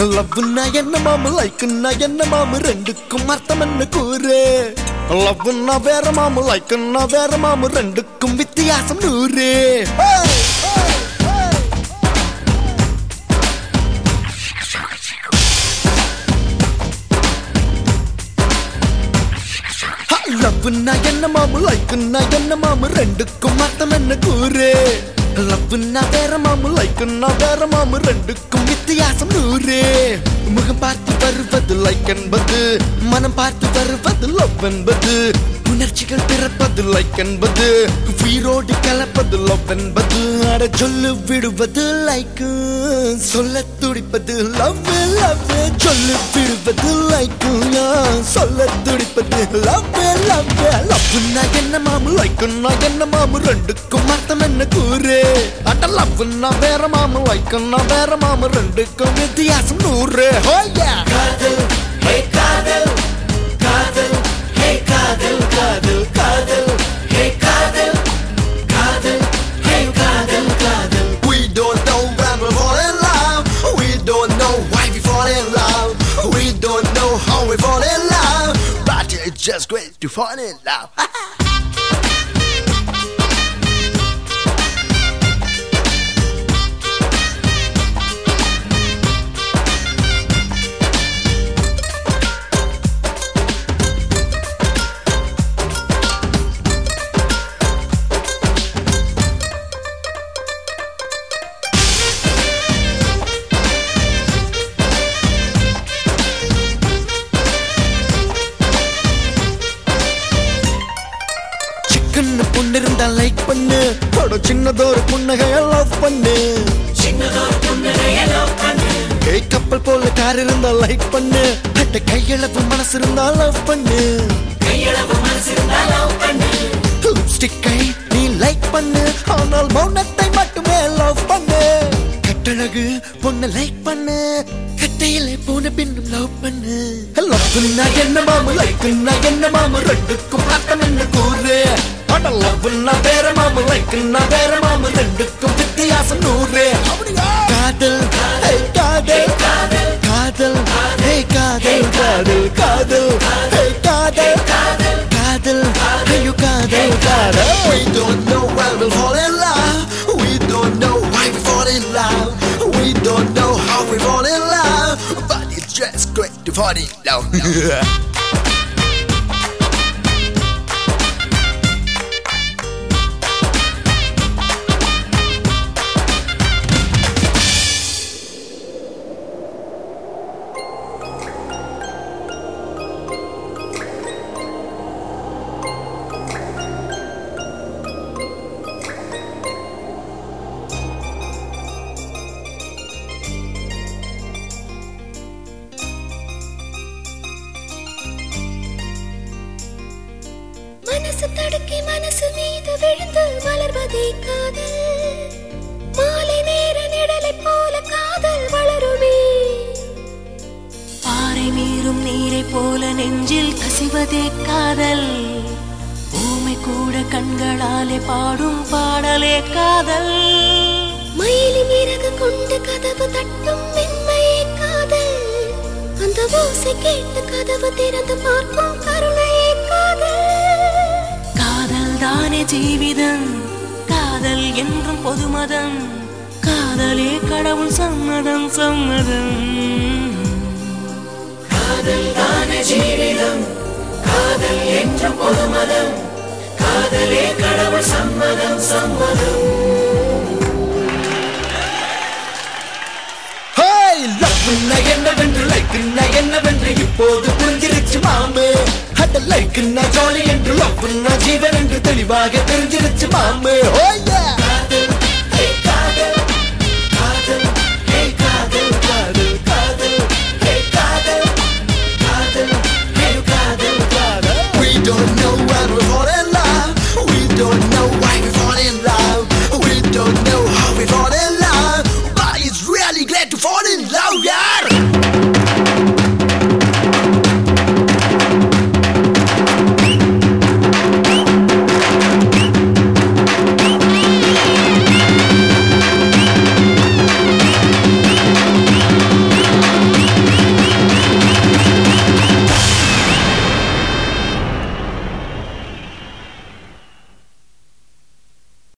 லவ்னா என்ன மாமு லைக்குன்னா என்ன மாமு ரெண்டுக்கும் அர்த்தம் என்ன கூறு லவ்னா வேற மாமு லைக்குன்னா வேற மாமு ரெண்டுக்கும் வித்தியாசம் நூறு லவ்னா என்ன மாமு லைக்குன்னா என்ன மாமு ரெண்டுக்கும் அர்த்தம் என்ன கூறு லவ்னா வேற மாமு லைக்குன்னா வேற மாமு ரெண்டுக்கும் வித்தியாசம் நூறு முகம் பார்த்து வருவது லைக் என்பது மனம் பார்த்து வருவது லவ் என்பது உணர்ச்சிகள் பிறப்பது லைக் என்பது உயிரோடு கலப்பது லவ் என்பது அட சொல்லு விடுவது லைக் சொல்ல துடிப்பது லவ் லவ் சொல்லு விடுவது லைக் சொல்ல துடிப்பது லவ் லவ் லவ்னா என்ன மாமு லைக்குன்னா என்ன மாமு ரெண்டுக்கும் அர்த்தம் என்ன கூறு அட லவ்னா வேற மாமு லைக்குன்னா வேற மாமு ரெண்டுக்கும் வித்தியாசம் நூறு காதல் ஹே காதல் காதல் ஹே காதல் காதல் காதல் ஹே காதல் காதல் ஹே காதல் காதல் We don't know when we fall in love We don't know why we fall in love We don't know how we fall in love But it's just great to fall in love பொண்ணு இருந்தா like பண்ணு போட சின்னதொரு புன்னகைய love பண்ணு சின்னதொரு புன்னகைய love பண்ணு ஏய் கப்பல் போல car இருந்தா லைக் பண்ணு அட்ட கையளவு மனசு இருந்தா லவ் பண்ணு கையளவு மனசு இருந்தா லவ் பண்ணு லிப்ஸ்டிக்கை நீ லைக் பண்ணு ஆனால் மௌனத்தை மட்டுமே லவ் பண்ணு கட்டழகு பொண்ணு லைக் பண்ணு கட்டையிலே போன பின்னும் லவ் பண்ணு லவ்னா என்ன மாமு லைக்குன்னா என்ன மாமு ரெண்டுக்கும் அர்த்தம் என்ன கூறு அட லவ்னா வேற மாமு லைக்குன்னா வேற மாமு ரெண்டுக்கும் வித்தியாசம் நூறு காதல் ஹே காதல் காதல் ஹே காதல் காதல் காதல் ஹே காதல் காதல் ஐயோ காதல் காதல் We don't know when we'll fall in love We don't know why we fall in love We don't know how we fall in love But it's just great to fall in love மனசு தடுக்கி மனசு மீது விழுந்து மலர்வதே காதல் மாலை நேர நிழலை போல காதல் வளருமே பாறை மீறும் நீரை போல நெஞ்சில் கசிவதே காதல் பூமி கூட கண்களாலே பாடும் பாடலே காதல் மயிலின் இறகு கொண்டு கதவு தட்டும் மென்மையே காதல் அந்த ஓசை கேட்டு கதவு திறந்து பார்க்கும் கருணையே காதல் தானே ஜீவிதம் காதல் என்றும் பொதுமதம் காதலே கடவுள் சம்மதம் சம்மதம் காதல் தானே ஜீவிதம் காதல் என்றும் பொதுமதம் காதலே கடவுள் சம்மதம் சம்மதம் லவ்னா என்னவென்று லைக்குன்னா என்னவென்று இப்போது புரிஞ்சிருச்சு மாமு அட லைக்குன்னா ஜாலி என்று லவ்னா ஜீவன் என்று தெளிவாக தெரிஞ்சிருச்சு மாமு